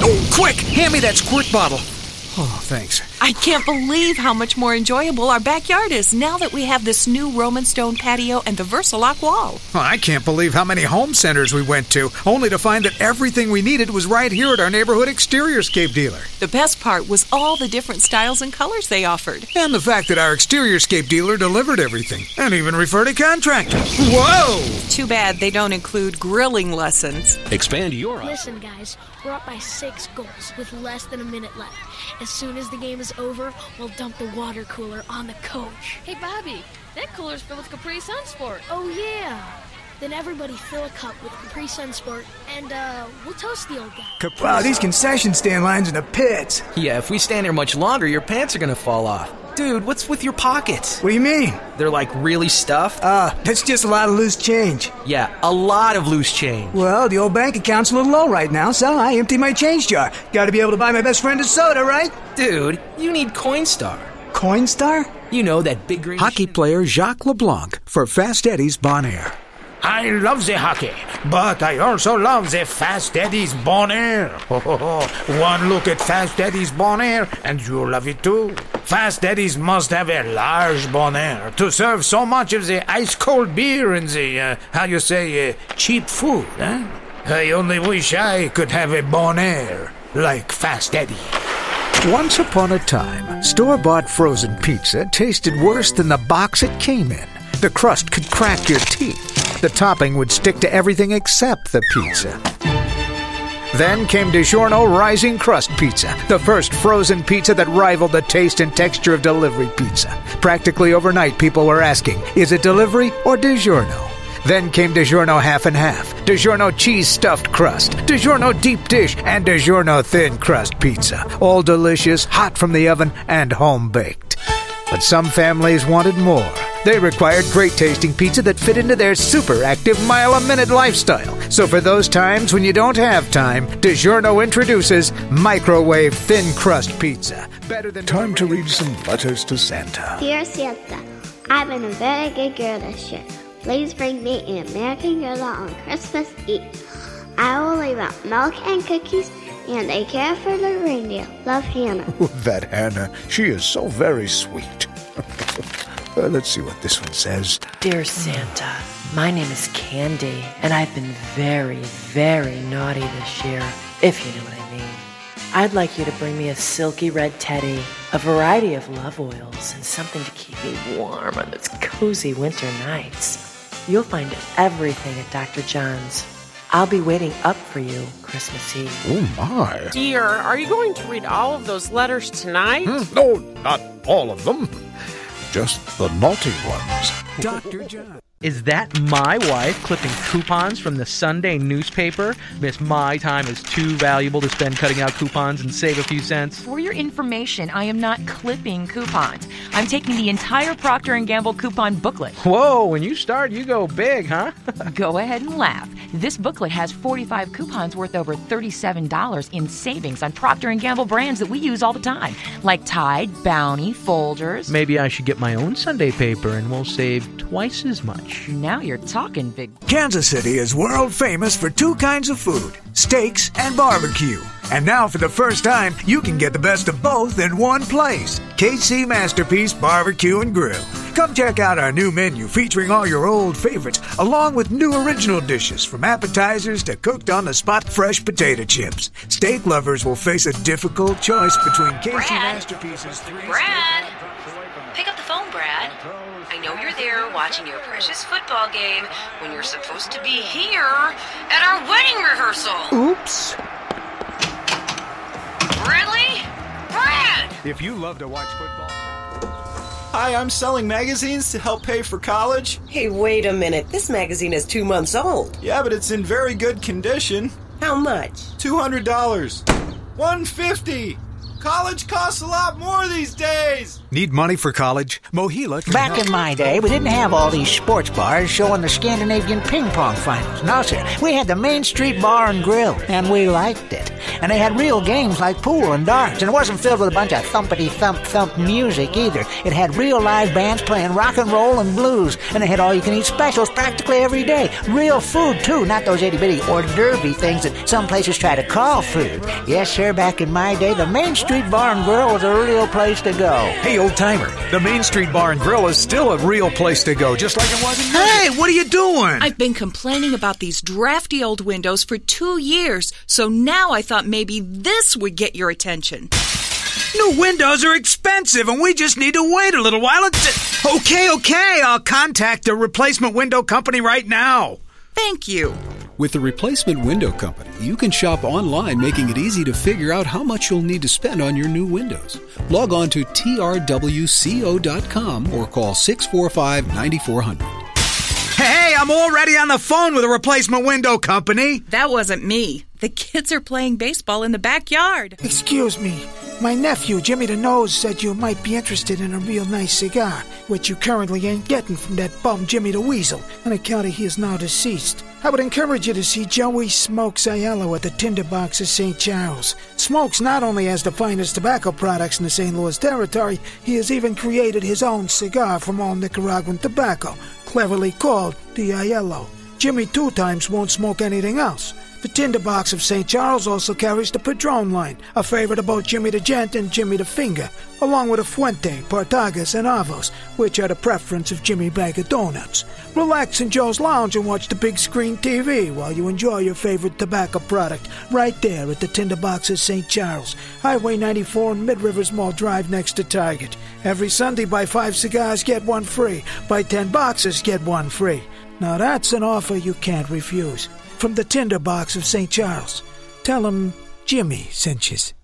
Oh, quick! Hand me that squirt bottle. Oh, thanks. I can't believe how much more enjoyable our backyard is now that we have this new Roman stone patio and the Versalock wall. Well, I can't believe how many home centers we went to, only to find that everything we needed was right here at our neighborhood exteriorscape dealer. The best part was all the different styles and colors they offered. And the fact that our exteriorscape dealer delivered everything, and even referred a contractor. Whoa! Too bad they don't include grilling lessons. Expand your... Listen, guys, we're up by 6 goals with less than a minute left. As soon as the game is over, we'll dump the water cooler on the coach. Hey, Bobby, that cooler's filled with Capri Sun Sport. Oh, yeah. Then everybody fill a cup with Capri Sun Sport, and we'll toast the old guy. Wow, these concession stand lines in the pits. Yeah, if we stand here much longer, your pants are gonna fall off. Dude, what's with your pockets? What do you mean? They're like really stuffed? That's just a lot of loose change. Yeah, a lot of loose change. Well, the old bank account's a little low right now, so I empty my change jar. Gotta be able to buy my best friend a soda, right? Dude, you need Coinstar. Coinstar? You know, that big green... Hockey player Jacques LeBlanc for Fast Eddie's Bon Air. I love the hockey, but I also love the Fast Eddie's Bon Air. One look at Fast Eddie's Bon Air, and you'll love it too. Fast Eddie's must have a large Bon Air to serve so much of the ice-cold beer and the, cheap food, huh? I only wish I could have a Bon Air like Fast Eddie. Once upon a time, store-bought frozen pizza tasted worse than the box it came in. The crust could crack your teeth. The topping would stick to everything except the pizza. Then came DiGiorno Rising Crust Pizza, the first frozen pizza that rivaled the taste and texture of delivery pizza. Practically overnight, people were asking, is it delivery or DiGiorno? Then came DiGiorno Half and Half, DiGiorno Cheese Stuffed Crust, DiGiorno Deep Dish, and DiGiorno Thin Crust Pizza. All delicious, hot from the oven, and home-baked. But some families wanted more. They required great-tasting pizza that fit into their super active mile-a-minute lifestyle. So for those times when you don't have time, DiGiorno introduces microwave thin crust pizza. Better than time to read some letters to Santa. Dear Santa, I've been a very good girl this year. Please bring me an American Girl on Christmas Eve. I will leave out milk and cookies and a care for the reindeer. Love, Hannah. That Hannah, she is so very sweet. Let's see what this one says. Dear Santa, my name is Candy, and I've been very, very naughty this year, if you know what I mean. I'd like you to bring me a silky red teddy, a variety of love oils, and something to keep me warm on those cozy winter nights. You'll find everything at Dr. John's. I'll be waiting up for you Christmas Eve. Oh, my. Dear, are you going to read all of those letters tonight? No, not all of them. Just the naughty ones. Dr. John. Is that my wife clipping coupons from the Sunday newspaper? Miss, my time is too valuable to spend cutting out coupons and save a few cents. For your information, I am not clipping coupons. I'm taking the entire Procter & Gamble coupon booklet. Whoa, when you start, you go big, huh? Go ahead and laugh. This booklet has 45 coupons worth over $37 in savings on Procter & Gamble brands that we use all the time, like Tide, Bounty, Folgers. Maybe I should get my own Sunday paper and we'll save twice as much. Now you're talking, big. Kansas City is world famous for 2 kinds of food, steaks and barbecue. And now for the first time, you can get the best of both in one place. KC Masterpiece Barbecue and Grill. Come check out our new menu featuring all your old favorites, along with new original dishes from appetizers to cooked on-the-spot fresh potato chips. Steak lovers will face a difficult choice between KC Masterpiece's 3... Brad! Pick up the phone, Brad. I know you're there watching your precious football game when you're supposed to be here at our wedding rehearsal. Oops. Really? Brad! If you love to watch football... Hi, I'm selling magazines to help pay for college. Hey, wait a minute. This magazine is 2 months old. Yeah, but it's in very good condition. How much? $200. $150. College costs a lot more these days. Need money for college? Mohila can Back help. in my day, we didn't have all these sports bars showing the Scandinavian ping pong finals. No, sir. We had the Main Street Bar and Grill, and we liked it. And they had real games like pool and darts, and it wasn't filled with a bunch of thumpity-thump-thump music either. It had real live bands playing rock and roll and blues, and they had all-you-can-eat specials practically every day. Real food, too, not those itty-bitty hors d'oeuvre things that some places try to call food. Yes, sir, back in my day, the Main Street Bar and Grill was a real place to go. Hey, old-timer, the Main Street Bar and Grill is still a real place to go, just like it was in Hey, what are you doing? I've been complaining about these drafty old windows for 2 years, so now I thought maybe this would get your attention. New windows are expensive, and we just need to wait a little while. Okay, I'll contact a replacement window company right now. Thank you. With the Replacement Window Company, you can shop online, making it easy to figure out how much you'll need to spend on your new windows. Log on to trwco.com or call 645-9400. Hey, I'm already on the phone with a replacement window company. That wasn't me. The kids are playing baseball in the backyard. Excuse me. My nephew, Jimmy the Nose, said you might be interested in a real nice cigar, which you currently ain't getting from that bum Jimmy the Weasel, on account of he is now deceased. I would encourage you to see Joey Smokes Aiello at the Tinderbox of St. Charles. Smokes not only has the finest tobacco products in the St. Louis territory, he has even created his own cigar from all Nicaraguan tobacco, cleverly called the Aiello. Jimmy 2 times won't smoke anything else. The Tinderbox of St. Charles also carries the Padron line, a favorite of both Jimmy the Gent and Jimmy the Finger, along with a Fuente, Partagas, and Avos, which are the preference of Jimmy Bag of Donuts. Relax in Joe's Lounge and watch the big screen TV while you enjoy your favorite tobacco product right there at the Tinderbox of St. Charles, Highway 94 and Mid-Rivers Mall Drive next to Target. Every Sunday, buy 5 cigars, get 1 free. Buy 10 boxes, get 1 free. Now that's an offer you can't refuse. From the Tinderbox of St. Charles. Tell him Jimmy sent you.